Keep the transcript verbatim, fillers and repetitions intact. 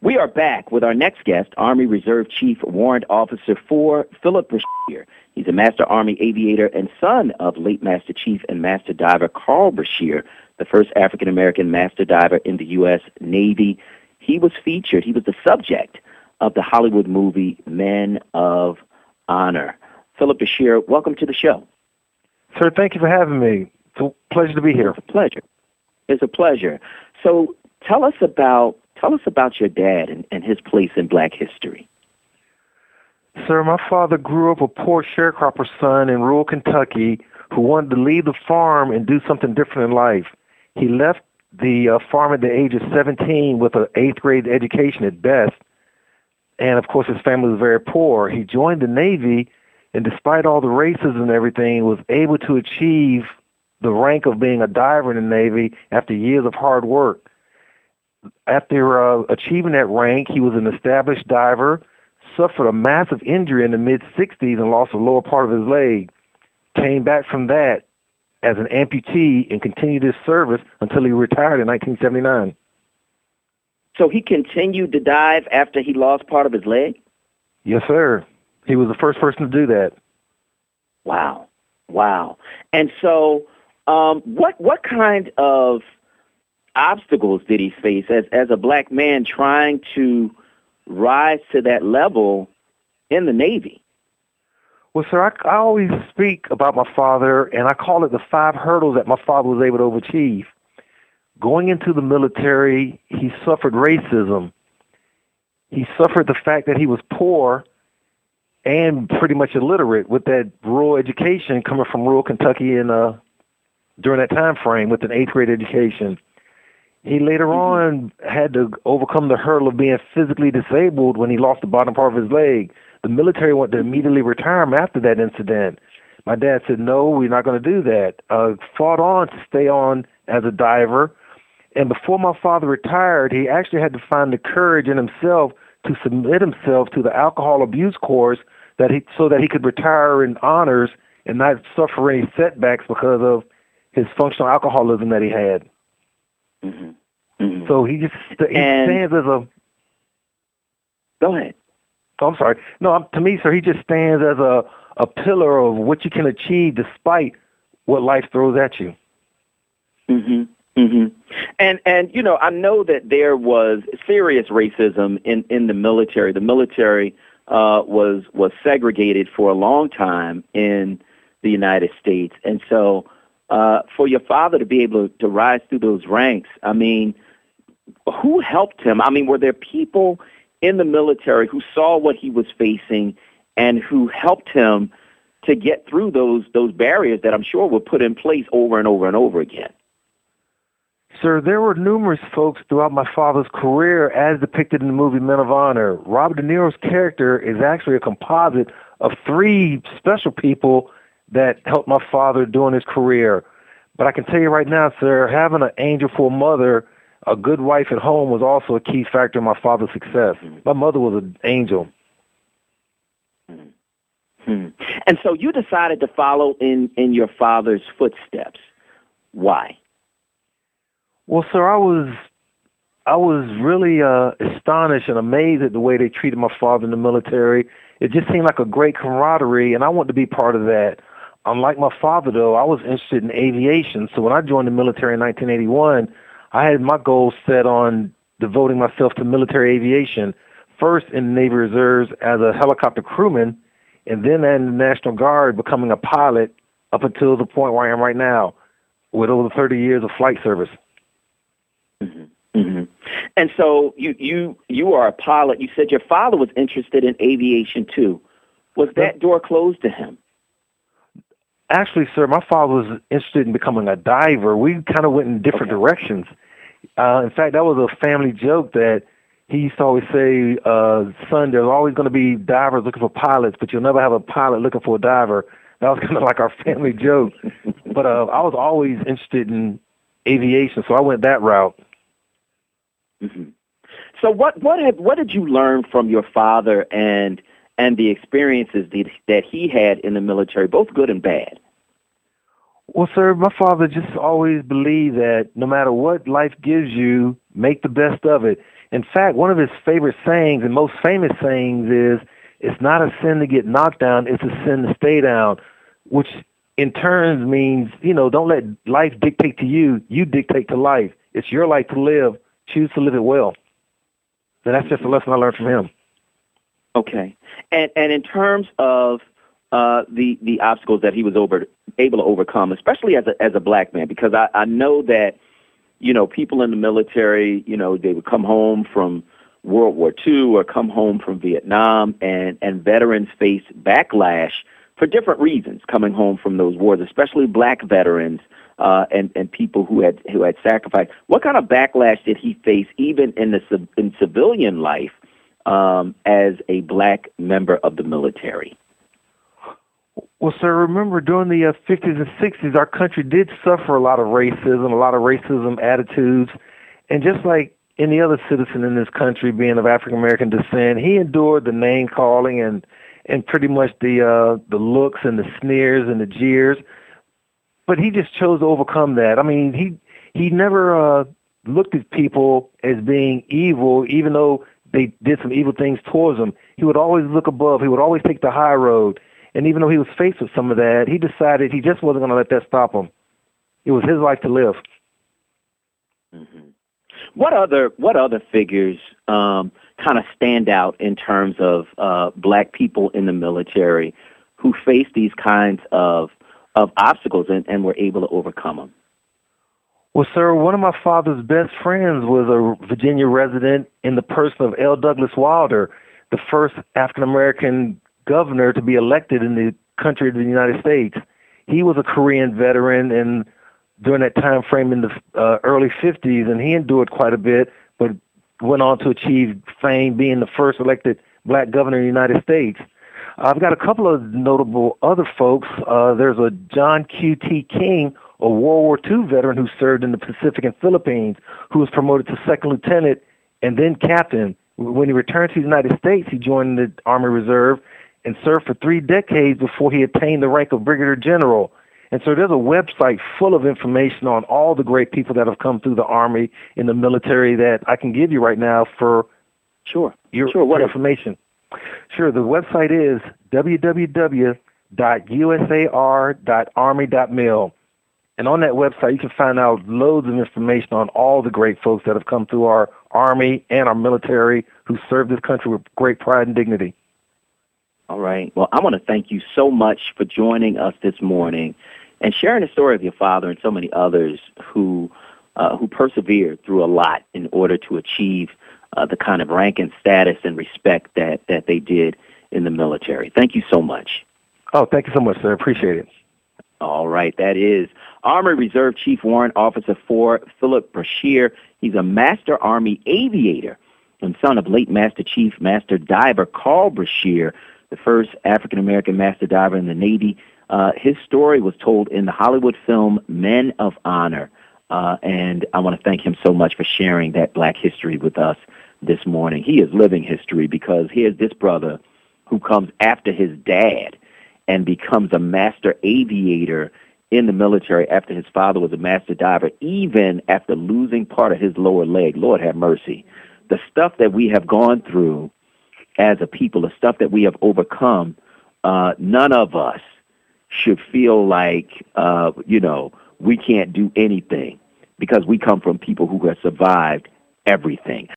We are back with our next guest, Army Reserve Chief Warrant Officer four, Philip Brashear. He's a Master Army aviator and son of late Master Chief and Master Diver Carl Brashear, the first African-American Master Diver in the U S. Navy. He was featured, he was the subject of the Hollywood movie Men of Honor. Philip Brashear, welcome to the show. Sir, thank you for having me. It's a pleasure to be here. It's a pleasure. It's a pleasure. So tell us about tell us about your dad and, and his place in black history. Sir, my father grew up a poor sharecropper son in rural Kentucky who wanted to leave the farm and do something different in life. He left the uh, farm at the age of seventeen with an eighth grade education at best. And, of course, his family was very poor. He joined the Navy, and despite all the racism and everything, was able to achieve the rank of being a diver in the Navy after years of hard work. After uh, achieving that rank, he was an established diver, suffered a massive injury in the mid-sixties and lost the lower part of his leg. Came back from that as an amputee and continued his service until he retired in nineteen seventy-nine. So he continued to dive after he lost part of his leg? Yes, sir. He was the first person to do that. Wow. Wow. And so um, what what kind of obstacles did he face as, as a black man trying to rise to that level in the Navy? Well, sir, I, I always speak about my father, and I call it the five hurdles that my father was able to achieve. Going into the military, he suffered racism. He suffered the fact that he was poor and pretty much illiterate with that rural education coming from rural Kentucky in, uh, during that time frame with an eighth grade education. He later on had to overcome the hurdle of being physically disabled when he lost the bottom part of his leg. The military wanted to immediately retire him after that incident. My dad said, no, we're not going to do that. Uh, fought on to stay on as a diver. And before my father retired, he actually had to find the courage in himself to submit himself to the alcohol abuse course that he, so that he could retire in honors and not suffer any setbacks because of his functional alcoholism that he had. Mm-hmm. Mm-hmm. So he just he and, stands as a... Go ahead. Oh, I'm sorry. No, to me, sir, he just stands as a, a pillar of what you can achieve despite what life throws at you. Mm-hmm. Mm-hmm. And, and you know, I know that there was serious racism in, in the military. The military uh, was was segregated for a long time in the United States. And so uh, for your father to be able to, to rise through those ranks, I mean, who helped him? I mean, were there people in the military who saw what he was facing and who helped him to get through those those barriers that I'm sure were put in place over and over and over again? Sir, there were numerous folks throughout my father's career as depicted in the movie Men of Honor. Robert De Niro's character is actually a composite of three special people that helped my father during his career. But I can tell you right now, sir, having an angel for a mother, a good wife at home was also a key factor in my father's success. My mother was an angel. Hmm. And so you decided to follow in, in your father's footsteps. Why? Well, sir, I was I was really uh, astonished and amazed at the way they treated my father in the military. It just seemed like a great camaraderie, and I wanted to be part of that. Unlike my father, though, I was interested in aviation. So when I joined the military in nineteen eighty-one, I had my goals set on devoting myself to military aviation, first in the Navy Reserves as a helicopter crewman, and then in the National Guard becoming a pilot up until the point where I am right now, with over thirty years of flight service. Mm-hmm. Mm-hmm. And so you, you you are a pilot. You said your father was interested in aviation too. Was that door closed to him? Actually, sir, my father was interested in becoming a diver. We kind of went in different okay. directions. Uh, in fact, that was a family joke that he used to always say, uh, son, there's always going to be divers looking for pilots, but you'll never have a pilot looking for a diver. That was kind of like our family joke. But uh, I was always interested in aviation, so I went that route. Mm-hmm. So what what have, what did you learn from your father and and the experiences that, that he had in the military, both good and bad? Well, sir, my father just always believed that no matter what life gives you, make the best of it. In fact, one of his favorite sayings and most famous sayings is, "It's not a sin to get knocked down, it's a sin to stay down," which in turn means, you know, don't let life dictate to you, you dictate to life. It's your life to live. Choose to live it well. And that's just a lesson I learned from him. Okay. And and in terms of uh, the the obstacles that he was over able to overcome, especially as a as a black man, because I, I know that, you know, people in the military, you know, they would come home from World War Two or come home from Vietnam, and, and veterans face backlash for different reasons coming home from those wars, especially black veterans uh, and, and people who had who had sacrificed. What kind of backlash did he face even in the in civilian life um, as a black member of the military? Well, sir, remember during the uh, fifties and sixties, our country did suffer a lot of racism, a lot of racism attitudes. And just like any other citizen in this country being of African-American descent, he endured the name-calling and, and pretty much the uh, the looks and the sneers and the jeers. But he just chose to overcome that. I mean, he, he never uh, looked at people as being evil, even though they did some evil things towards him. He would always look above. He would always take the high road. And even though he was faced with some of that, he decided he just wasn't going to let that stop him. It was his life to live. Mm-hmm. What other what other figures um, kind of stand out in terms of uh, black people in the military who faced these kinds of of obstacles and, and were able to overcome them? Well, sir, one of my father's best friends was a Virginia resident in the person of L. Douglas Wilder, the first African-American governor to be elected in the country of the United States. He was a Korean veteran, and during that time frame in the uh, early fifties, and he endured quite a bit, but went on to achieve fame being the first elected black governor in the United States. I've got a couple of notable other folks. Uh, there's a John Q T King, a World War Two veteran who served in the Pacific and Philippines, who was promoted to second lieutenant and then captain. When he returned to the United States, he joined the Army Reserve and served for three decades before he attained the rank of brigadier general. And so there's a website full of information on all the great people that have come through the Army and the military that I can give you right now for sure. your, sure. What your information. Sure. The website is w w w dot u s a r dot army dot mil. And on that website, you can find out loads of information on all the great folks that have come through our Army and our military who served this country with great pride and dignity. All right. Well, I want to thank you so much for joining us this morning and sharing the story of your father and so many others who uh, who persevered through a lot in order to achieve uh, the kind of rank and status and respect that, that they did in the military. Thank you so much. Oh, thank you so much, sir. Appreciate it. All right. That is Army Reserve Chief Warrant Officer four, Philip Brashear. He's a Master Army aviator and son of late Master Chief Master Diver Carl Brashear, the first African-American master diver in the Navy. Uh, his story was told in the Hollywood film Men of Honor, uh, and I want to thank him so much for sharing that black history with us this morning. He is living history because here's this brother who comes after his dad and becomes a master aviator in the military after his father was a master diver, even after losing part of his lower leg. Lord have mercy. The stuff that we have gone through as a people, the stuff that we have overcome, uh, none of us should feel like, uh, you know, we can't do anything because we come from people who have survived everything.